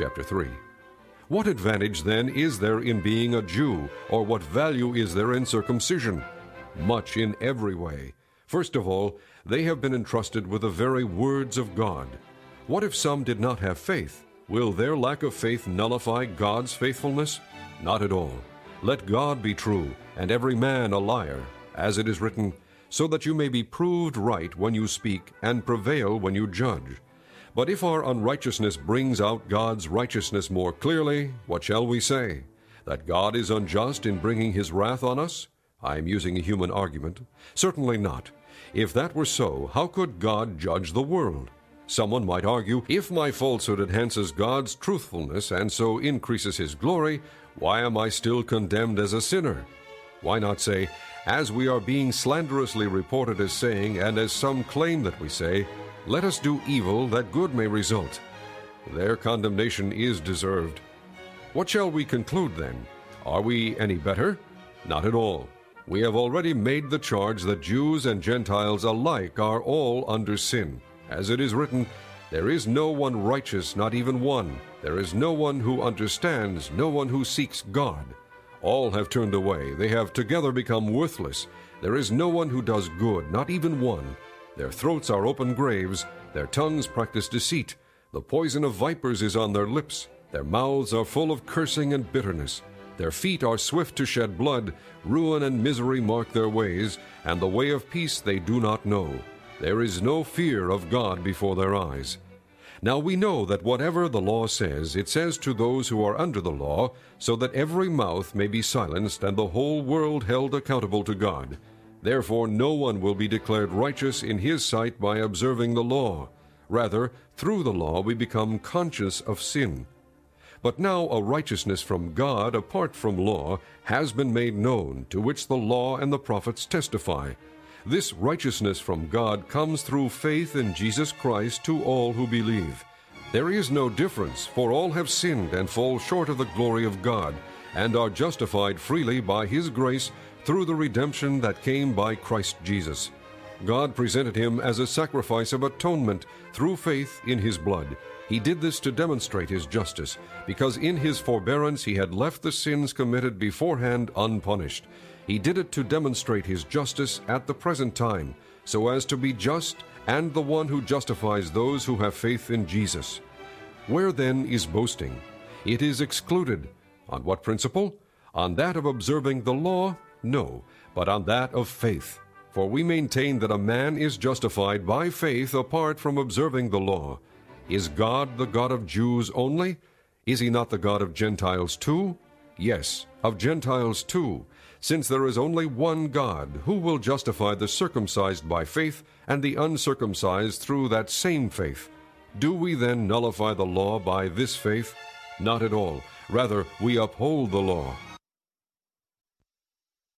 chapter 3. What advantage, then, is there in being a Jew, or what value is there in circumcision? Much in every way. First of all, they have been entrusted with the very words of God. What if some did not have faith? Will their lack of faith nullify God's faithfulness? Not at all. Let God be true, and every man a liar, as it is written, so that you may be proved right when you speak, and prevail when you judge. But if our unrighteousness brings out God's righteousness more clearly, what shall we say? That God is unjust in bringing his wrath on us? I am using a human argument. Certainly not. If that were so, how could God judge the world? Someone might argue, if my falsehood enhances God's truthfulness and so increases his glory, why am I still condemned as a sinner? Why not say, as we are being slanderously reported as saying, and as some claim that we say, let us do evil that good may result. Their condemnation is deserved. What shall we conclude then? Are we any better? Not at all. We have already made the charge that Jews and Gentiles alike are all under sin. As it is written, there is no one righteous, not even one. There is no one who understands, no one who seeks God. All have turned away. They have together become worthless. There is no one who does good, not even one. Their throats are open graves. Their tongues practice deceit. The poison of vipers is on their lips. Their mouths are full of cursing and bitterness. Their feet are swift to shed blood. Ruin and misery mark their ways, and the way of peace they do not know. There is no fear of God before their eyes. Now we know that whatever the law says, it says to those who are under the law, so that every mouth may be silenced and the whole world held accountable to God. Therefore no one will be declared righteous in his sight by observing the law. Rather, through the law we become conscious of sin. But now a righteousness from God apart from law has been made known, to which the law and the prophets testify. This righteousness from God comes through faith in Jesus Christ to all who believe. There is no difference, for all have sinned and fall short of the glory of God, and are justified freely by his grace through the redemption that came by Christ Jesus. God presented him as a sacrifice of atonement through faith in his blood. He did this to demonstrate his justice, because in his forbearance he had left the sins committed beforehand unpunished. He did it to demonstrate his justice at the present time, so as to be just and the one who justifies those who have faith in Jesus. Where then is boasting? It is excluded. On what principle? On that of observing the law? No, but on that of faith. For we maintain that a man is justified by faith apart from observing the law. Is God the God of Jews only? Is he not the God of Gentiles too? Yes, of Gentiles too. Since there is only one God, who will justify the circumcised by faith and the uncircumcised through that same faith? Do we then nullify the law by this faith? Not at all. Rather, we uphold the law.